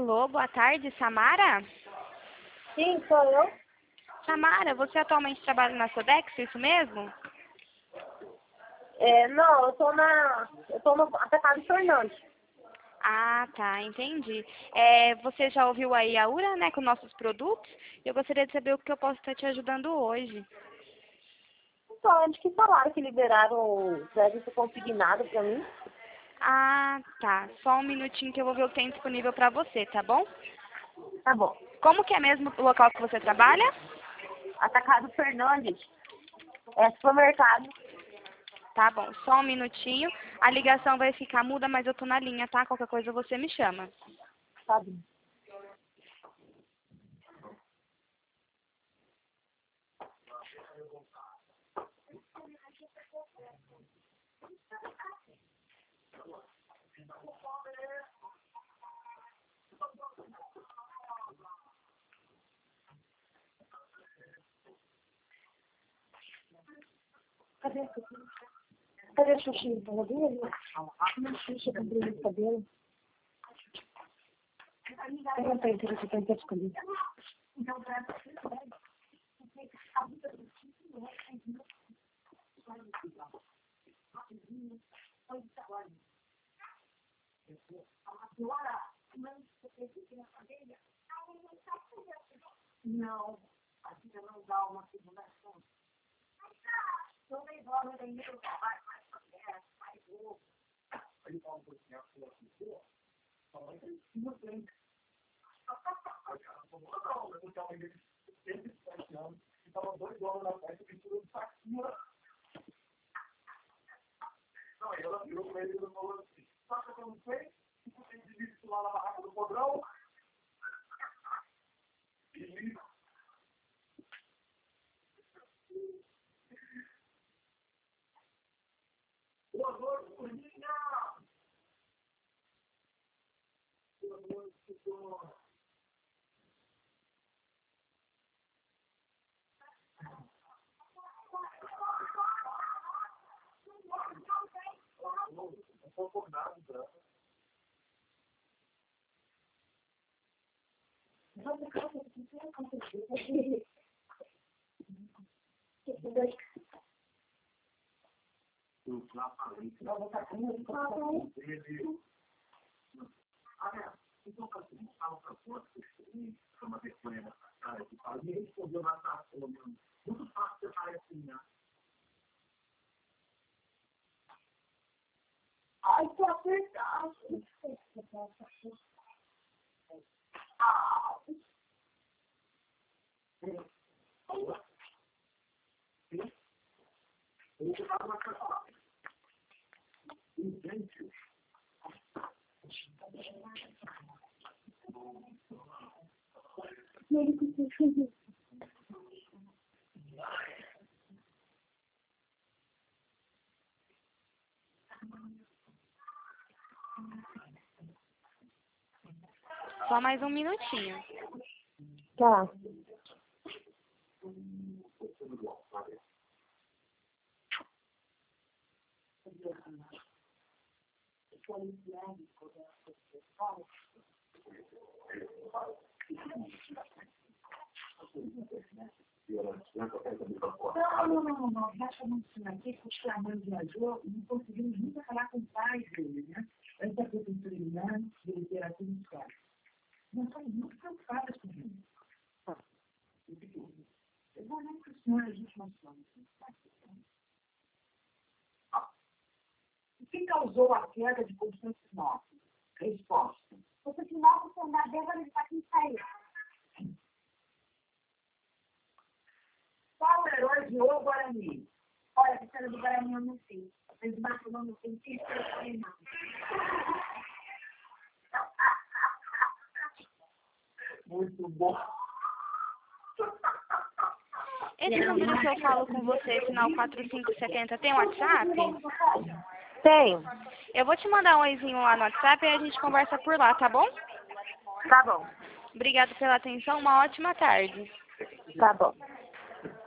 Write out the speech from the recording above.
Alô, boa tarde, Samara? Sim, sou eu. Samara, você atualmente trabalha na Sodex, isso mesmo? Não, eu tô no Atacado Fernandes. Ah, tá, entendi. Você já ouviu aí a URA, né, com nossos produtos? Eu gostaria de saber o que eu posso estar te ajudando hoje. Então, antes que falaram que liberaram o crédito consignado pra mim. Ah, tá. Só um minutinho que eu vou ver o que tem disponível para você, tá bom? Tá bom. Como que é mesmo o local que você trabalha? Atacado Fernandes. É supermercado. Tá bom, só um minutinho. A ligação vai ficar muda, mas eu tô na linha, tá? Qualquer coisa você me chama. Tá bom. Cadê a Xuxinha? Tá ali? Uma Xuxa com brilho de cabelo. Pergunta aí se você tem que escolher. Não. Ai, tô apertado. Só mais um minutinho. Tá. Não. Baixa a mão de cima aqui, porque a mãe viajou e não conseguimos nunca falar com o pai dele, né? Antes da professora Eliane, de literatura e história. Nós somos muito preocupadas com ele. Eu vou nem para o senhor, a gente não somos. O que causou a queda de Constantinopla? Resposta. Constantinopla foi uma década de quem saiu. Qual o herói de O Guarani? Olha, a história do Guarani eu não sei. Mas do Barcelona eu sei, não. Muito bom. Esse número que eu falo com você, final 4570, tem WhatsApp? Tenho. Eu vou te mandar um oizinho lá no WhatsApp e a gente conversa por lá, tá bom? Tá bom. Obrigada pela atenção, uma ótima tarde. Tá bom.